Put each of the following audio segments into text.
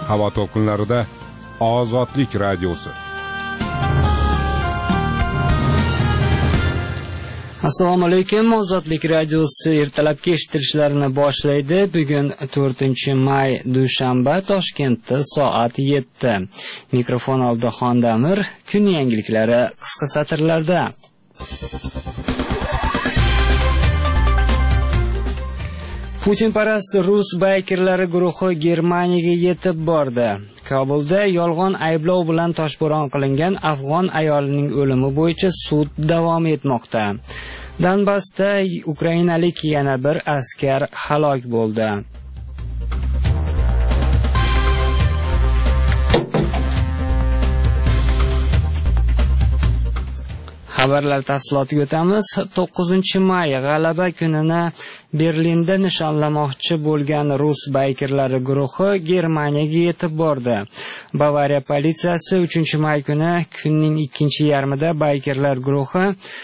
havo to'lqinlarida Ozodlik radiosi. Assalomu alaykum. Ozodlik radiosi ertalabki eshittirishlarini boshlaydi. Bugun 4-may dushanba, Toshkentda soat 7. Mikrofon oldida Xondamir. Kun yangiliklari qisqa satrlarda. Putinparast rus baykerlari guruhi Germaniyaga yetib bordi. Kobulda yolg'on ayblov bilan toshbo'ron qilingan afg'on ayolining o'limi bo'yicha sud davom etmoqda. Donbassda ukrainalik yana bir askar halok bo'ldi. Xabarlar tafsilotiga o'tamiz. 9-may g'alaba kunini Berlinda nishonlamoqchi bo'lgan rus baykerlari guruhi Germaniyaga yetib bordi. Bavariya politsiyasi 3-may kuni kunning ikkinchi yarmida baykerlar guruhi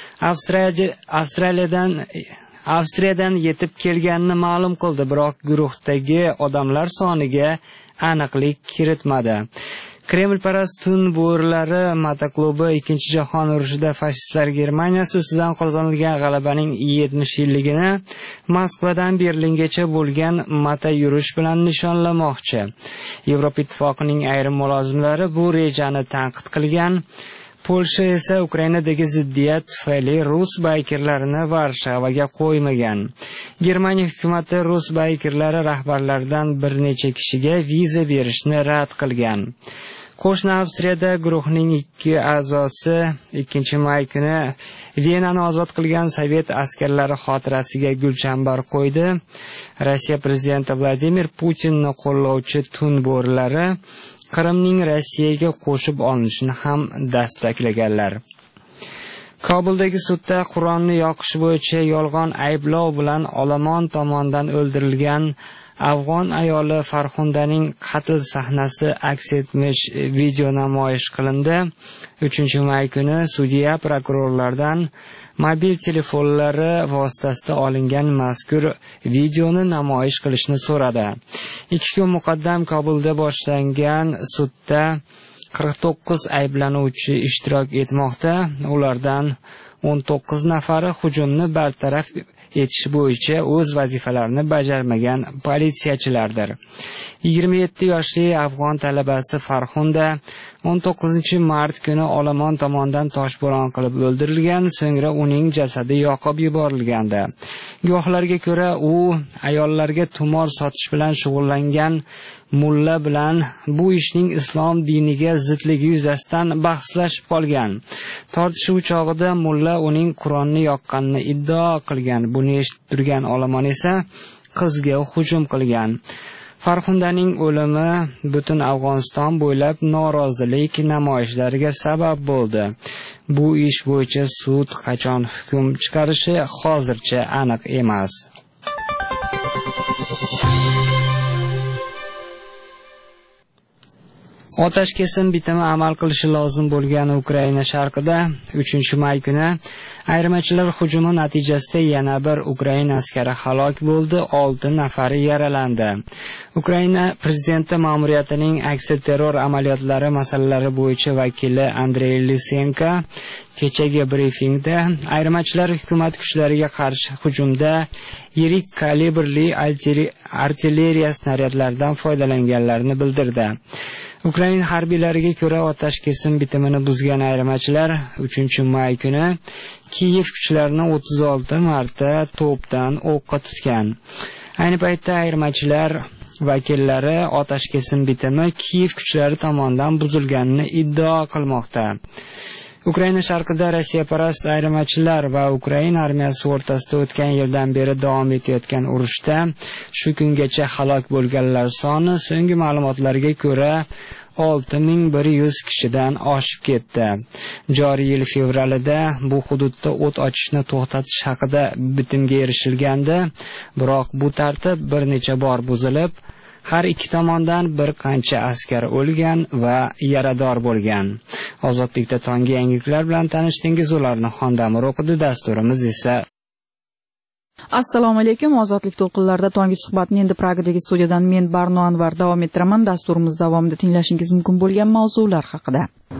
Avstriyadan yetib kelganini ma'lum qildi, biroq guruhdagi odamlar soniga aniqlik kiritmadi. Kremlparast tun bo'rlari motoklubi 2-jahon urushida fashistlar Germaniyasi ustidan qozonilgan g'alabaning 70 yilligini Moskvadan Berlingacha bo'lgan mata yurish bilan nishonlamoqchi. Yevropa Ittifoqining ayrim mulozimlari bu rejani tanqid qilgan. Polsha esa Ukrainadagi ziddiyat tufayli rus baykerlarini Varshavaga qo'ymagan. Germaniya hukumati rus baykerlari rahbarlaridan bir necha kishiga viza berishni rad qilgan. Qo'shni Avstriyada guruhning 2 a'zosi 2-may kuni Venani ozod qilgan sovet askarlari xotirasiga gulchambar qo'ydi. Rossiya prezidenti Vladimir Putinni qo'llovchi tun bo'rlari Qrimning Rossiyaga qo'shib olinishini ham dastaklaganlar. Kobuldagi sudda Qur'onni yoqish bo'yicha yolg'on ayblov bilan olomon tomonidan o'ldirilgan afg'on ayoli Farxundaning qatl sahnasi aks etmish video namoyish qilindi. 3-may kuni sudya prokurorlardan mobil telefonlari vositasida olingan mazkur videoni namoyish qilishni so'radi. 2 kun muqaddam Kobulda boshlangan sudda 49 ayblanuvchi ishtirok etmoqda. Ulardan 19 nafari hujumni bartaraf etish bo'yicha o'z vazifalarini bajarmagan politsiyachilardir. 27 yoshli afg'on talabasi Farxunda 19-mart kuni olomon tomonidan toshbo'ron qilib o'ldirilgan, so'ngra uning jasadi yoqib yuborilgandi. Guvohlarga ko'ra, u ayollarga tumor sotish bilan shug'ullangan mulla bilan bu ishning islom diniga zidligi yuzasidan bahslashib qolgan. Tortishuv chog'ida mulla uning Qur'onni yoqqanini iddao qilgan. Buni eshitib turgan olomon esa qizga hujum qilgan. Farxundaning o'limi butun Afg'oniston bo'ylab norozilik namoyishlariga sabab bo'ldi. Bu ish bo'yicha sud qachon hukm chiqarishi hozircha aniq emas. Otash kesim bitimi amal qilishi lozim bo'lgan Ukraina sharqida 3-may kuni ayirmachilar hujumi natijasida yana bir Ukraina askari halok bo'ldi, 6 nafari yaralandi. Ukraina prezidenti ma'muriyatining aksilterror amaliyotlari masalalari bo'yicha vakili Andrey Lisenko kechagi brifingda ayirmachilar hukumat kuchlariga qarshi hujumda yirik kalibrli artilleriya snaryadlaridan foydalanganlarini bildirdi. Ukraina harbiylariga ko'ra otash kesim bitimini buzgan ayirmachilar 3-may kuni Kiyev kuchlarini 36 marta to'pdan o'qqa tutgan. Ayni paytda ayirmachilar vakillari otash kesim bitimi Kiyev kuchlari tomonidan buzilganini iddao qilmoqda. Ukraina sharqida Rossiyaparast ayirmachilar va Ukraina armiyasi o'rtasida o'tgan yildan beri davom etayotgan urushda shu kungacha halok bo'lganlar soni so'nggi ma'lumotlarga ko'ra 6100 kishidan oshib ketdi. Joriy yil fevralida bu hududda o't ochishni to'xtatish haqida bitimga erishilgandi, biroq bu tartib bir necha bor buzilib, har ikki tomondan bir qancha askar o'lgan va yarador bo'lgan. Ozodlikda tonggi yangiliklar bilan tanishdingiz, ularni Xondamir o'qidi. Dasturimiz esa Assalomu alaykum. Ozodlik to'lqinlarida tongi suhbatni endi Pragadagi studiyadan men Barno Anvar davom ettiraman. Dasturimiz davomida tinglashingiz mumkin bo'lgan mavzular haqida.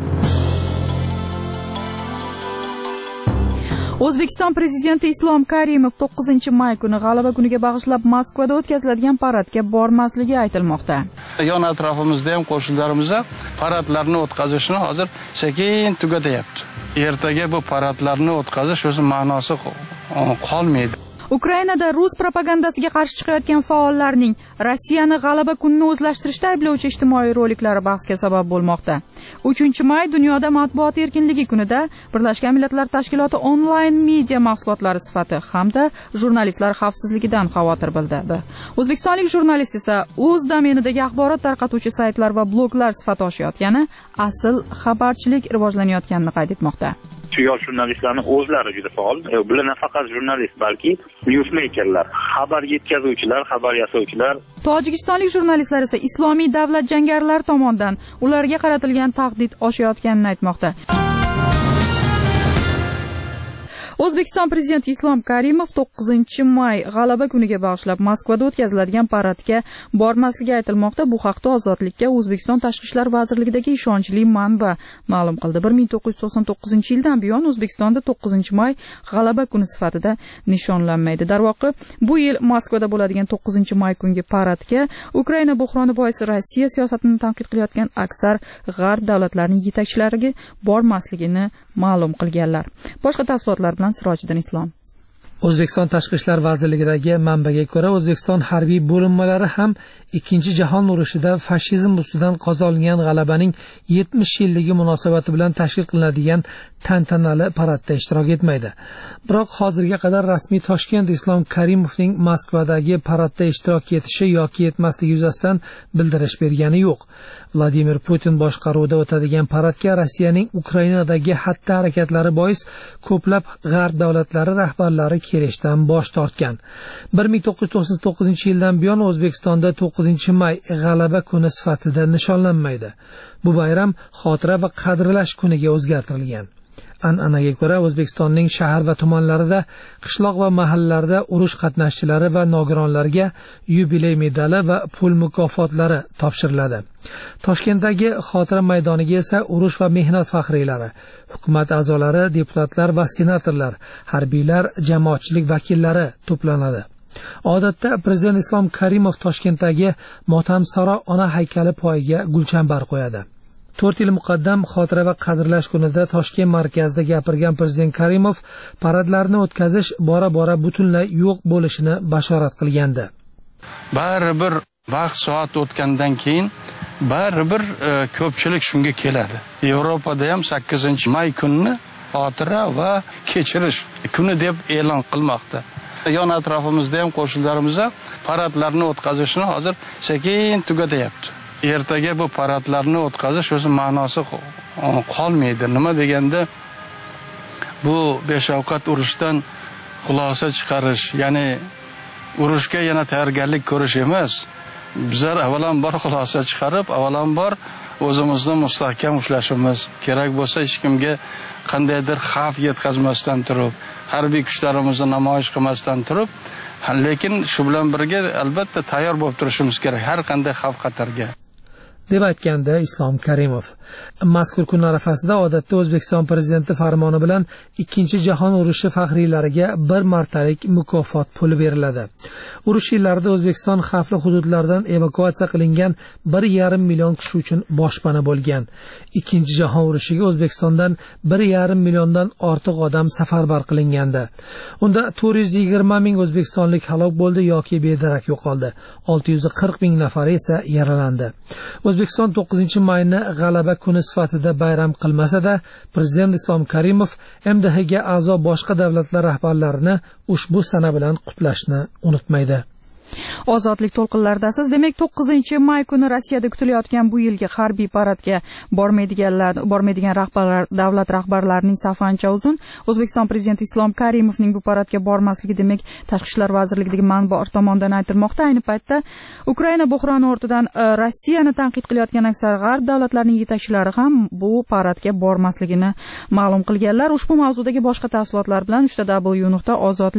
O'zbekiston prezidenti Islom Karimov 9-may kuni G'alaba kuniga bag'ishlab Moskvada o'tkaziladigan paradga bormasligi aytilmoqda. Yon atrofimizda ham qo'shnilarimiz paradlarni o'tkazishni hozir sekin tugatyapti. Ertaga bu paradlarni o'tkazish o'zi ma'nosi qolmaydi. Ukrainada rus propagandasiga qarshi chiqayotgan faollarning Rossiyani G'alaba kunini o'zlashtirishda ayblovchi ijtimoiy roliklari bahsga sabab bo'lmoqda. 3-may dunyoda matbuot erkinligi kunida Birlashgan Millatlar Tashkiloti onlayn media mahsulotlari sifati hamda jurnalistlar xavfsizligidan xavotir bildirdi. O'zbekistonlik jurnalist esa o'z domenidagi axborot tarqatuvchi saytlar va bloglar sifati oshayotgani, asl xabarchilik rivojlanayotganini qayd etmoqda. Yosh jurnalistlarni o'zlari juda faol. Bular nafaqat jurnalist, balki newsmakerlar, xabar yetkazuvchilar, xabar yasovchilar. Tojikistonlik jurnalistlar esa Islomiy davlat jangarilari tomonidan ularga qaratilgan tahdid oshayotganini aytmoqda. O'zbekiston prezidenti Islom Karimov 9-may G'alaba kuniga bag'ishlab Moskvada o'tkaziladigan paradga bormasligi aytilmoqda. Bu haqda Ozodlikka O'zbekiston Tashqi ishlar vazirligidagi ishonchli manba ma'lum qildi. 1999-yildan buyon O'zbekistonda 9-may G'alaba kuni sifatida nishonlanmaydi. Darvoqe, bu yil Moskvada bo'ladigan 9-may kungi paradga Ukraina buhroni bois Rossiya siyosatini tanqid qilayotgan aksar g'arb davlatlarining yetakchilariga bormasligini ma'lum qilganlar. Boshqa tafsilotlar bilan Sirojiddin Islom. O'zbekiston Tashqi ishlar vazirligidagi manbaga ko'ra, O'zbekiston harbiy bo'linmalari ham Ikkinchi jahon urushida fashizm ustidan qozonilgan g'alabaning 70 yilligi munosabati bilan tashkil qilinadigan tantanali paradda ishtirok etmaydi. Biroq hozirga qadar rasmiy Toshkent Islom Karimovning Moskvadagi paradda ishtirok etishi yoki etmasligi yuzasidan bildirish bergani yo'q. Vladimir Putin boshqaruvida o'tadigan paradga Rossiyaning Ukrainadagi xatti harakatlari bois ko'plab g'arb davlatlari rahbarlari kelishdan bosh tortgan. 1999-yildan buyon O'zbekistonda 9-may G'alaba kuni sifatida nishonlanmaydi. Bu bayram xotira va qadrlash kuniga o'zgartirilgan. An'anaga ko'ra, O'zbekistonning shahar va tumanlarida, qishloq va mahallalarda urush qatnashchilari va nogironlarga yubiley medali va pul mukofotlari topshiriladi. Toshkentdagi xotira maydoniga esa urush va mehnat faxriylari, hukumat a'zolari, deputatlar va senatorlar, harbiylar, jamoatchilik vakillari to'planadi. Odatda prezident Islom Karimov Toshkentdagi Motamsaro ona haykali poyiga gulchambar qo'yadi. 4 yil muqaddam xotira va qadrlash kunida Toshkent markazida gapirgan prezident Karimov paradlarni o'tkazish bora-bora butunlay yo'q bo'lishini bashorat qilgandi. Baribir vaqt soat o'tgandan keyin baribir ko'pchilik shunga keladi. Yevropada ham 8-may kunini xotira va kechirish kuni deb e'lon qilmoqda. Yon atrofimizda ham qo'shnilarimiz paradlarni o'tkazishni hozir sekin tugatyapti. Ertaga bu paradlarni o'tkazish o'zi ma'nosi qolmaydi. Nima deganda bu beshavqat urushdan xulosa chiqarish, ya'ni urushga yana tayyorgarlik ko'rish emas. Bizlar avvalambor xulosa chiqarib, avvalambor o'zimizni mustahkam ushlashimiz kerak bo'lsa, hech kimga qandaydir xavf yetkazmasdan turib, harbiy kuchlarimizni namoyish qilmasdan turib, lekin shu bilan birga albatta tayyor bo'lib turishimiz kerak har qanday xavf xatarga. deb aytgandi Islom Karimov. Mazkur kun arafasida odatda O'zbekiston prezidenti farmoni bilan Ikkinchi jahon urushi faxriylariga bir martalik mukofot puli beriladi. Urush yillarida O'zbekiston xavfli hududlardan evakuatsiya qilingan 1,5 million kishi uchun boshpana bo'lgan. Ikkinchi jahon urushiga O'zbekistondan 1,5 milliondan ortiq odam safarbar qilingandi. Unda 420 ming o'zbekistonlik halok bo'ldi yoki bedarak yo'qoldi. 640 ming nafari esa yaralandi. O'zbekiston 9-mayni G'alaba kuni sifatida bayram qilmasa-da, prezident Islom Karimov MDHga a'zo boshqa davlatlar rahbarlarini ushbu sana bilan qutlashni unutmaydi. Ozodlik to'lqinlaridasiz. Demak, 9-may kuni Rossiyada kutilayotgan bu yilgi harbiy paradga bormaydigan davlat rahbarlarining safi ancha uzun. O'zbekiston prezidenti Islom Karimovning bu paradga bormasligi demak Tashqi ishlar vazirligidagi manba tomonidan aytilmoqda. Ayni paytda Ukraina buhroni ortidan Rossiyani tanqid qilayotgan aksar g'arb davlatlarining yetakchilari ham bu paradga bormasligini ma'lum qilganlar. Ushbu mavzudagi boshqa tafsilotlar bilan 3w.ozodlik